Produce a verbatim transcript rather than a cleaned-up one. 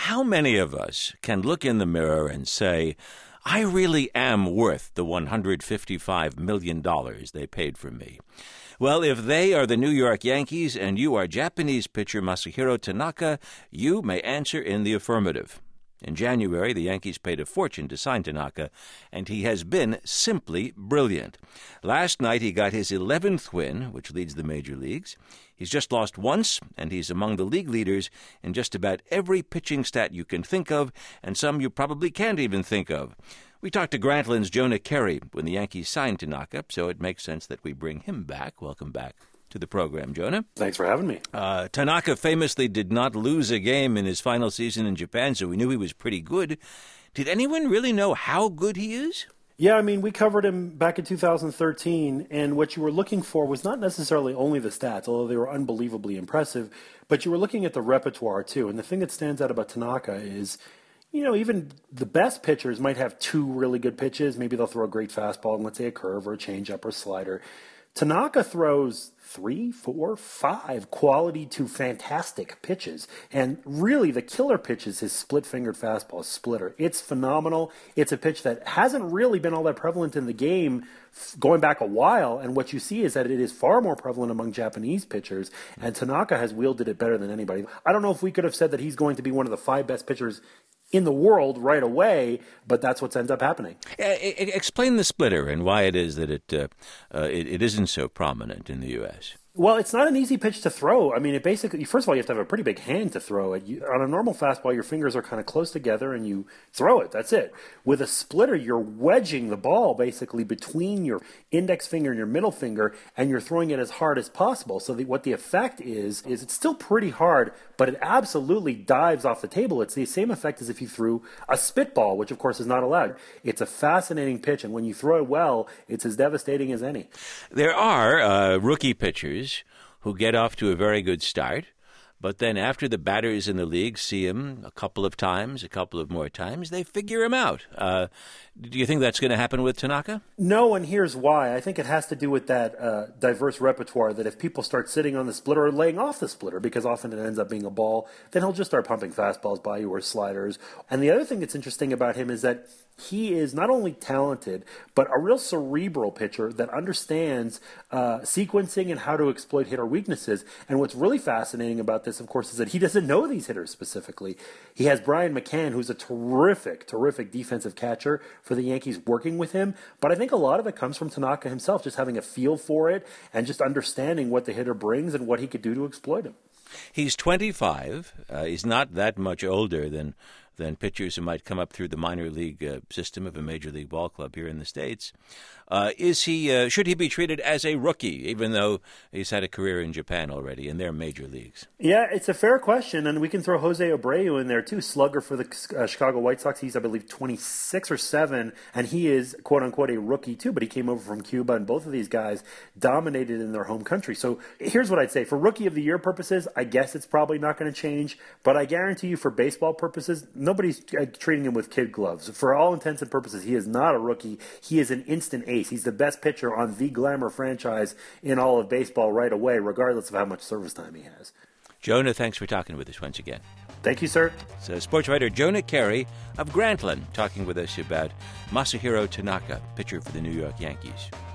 how many of us can look in the mirror and say, I really am worth the one hundred fifty-five million dollars they paid for me? Well, if they are the New York Yankees and you are Japanese pitcher Masahiro Tanaka, you may answer in the affirmative. In January, the Yankees paid a fortune to sign Tanaka, and he has been simply brilliant. Last night, he got his eleventh win, which leads the major leagues. He's just lost once, and he's among the league leaders in just about every pitching stat you can think of, and some you probably can't even think of. We talked to Grantland's Jonah Keri when the Yankees signed Tanaka, so it makes sense that we bring him back. Welcome back to the program, Jonah. Thanks for having me. Uh, Tanaka famously did not lose a game in his final season in Japan, so we knew he was pretty good. Did anyone really know how good he is? Yeah, I mean, we covered him back in two thousand thirteen, and what you were looking for was not necessarily only the stats, although they were unbelievably impressive, but you were looking at the repertoire, too. And the thing that stands out about Tanaka is, you know, even the best pitchers might have two really good pitches. Maybe they'll throw a great fastball and, let's say, a curve or a changeup or a slider. Tanaka throws three, four, five quality to fantastic pitches. And really the killer pitch is his split-fingered fastball, splitter. It's phenomenal. It's a pitch that hasn't really been all that prevalent in the game going back a while. And what you see is that it is far more prevalent among Japanese pitchers. And Tanaka has wielded it better than anybody. I don't know if we could have said that he's going to be one of the five best pitchers in the world right away, but that's what ends up happening. Uh, explain the splitter and why it is that it, uh, uh, it it isn't so prominent in the U S Well, it's not an easy pitch to throw. I mean, it basically, first of all, you have to have a pretty big hand to throw it. You, on a normal fastball, your fingers are kind of close together and you throw it. That's it. With a splitter, you're wedging the ball basically between your index finger and your middle finger, and you're throwing it as hard as possible. So the, what the effect is, is it's still pretty hard, but it absolutely dives off the table. It's the same effect as if you threw a spitball, which of course is not allowed. It's a fascinating pitch, and when you throw it well, it's as devastating as any. There are uh, rookie pitchers who get off to a very good start, but then after the batters in the league see him a couple of times, a couple of more times, they figure him out. Uh, do you think that's going to happen with Tanaka? No, and here's why. I think it has to do with that uh, diverse repertoire, that if people start sitting on the splitter or laying off the splitter, because often it ends up being a ball, then he'll just start pumping fastballs by you or sliders. And the other thing that's interesting about him is that he is not only talented, but a real cerebral pitcher that understands uh, sequencing and how to exploit hitter weaknesses. And what's really fascinating about this, of course, is that he doesn't know these hitters specifically. He has Brian McCann, who's a terrific, terrific defensive catcher for the Yankees working with him. But I think a lot of it comes from Tanaka himself, just having a feel for it and just understanding what the hitter brings and what he could do to exploit him. He's twenty-five. Uh, he's not that much older than than pitchers who might come up through the minor league uh, system of a major league ball club here in the States. Uh, is he? Uh, should he be treated as a rookie, even though he's had a career in Japan already in their major leagues? Yeah, it's a fair question, and we can throw Jose Abreu in there too, slugger for the uh, Chicago White Sox. He's, I believe, twenty-six or seven, and he is, quote-unquote, a rookie too, but he came over from Cuba, and both of these guys dominated in their home country. So here's what I'd say. For Rookie of the Year purposes, I guess it's probably not going to change, but I guarantee you for baseball purposes, nobody's uh, treating him with kid gloves. For all intents and purposes, he is not a rookie. He is an instant ace. He's the best pitcher on the glamour franchise in all of baseball right away, regardless of how much service time he has. Jonah, thanks for talking with us once again. Thank you, sir. It's uh, sports writer Jonah Keri of Grantland talking with us about Masahiro Tanaka, pitcher for the New York Yankees.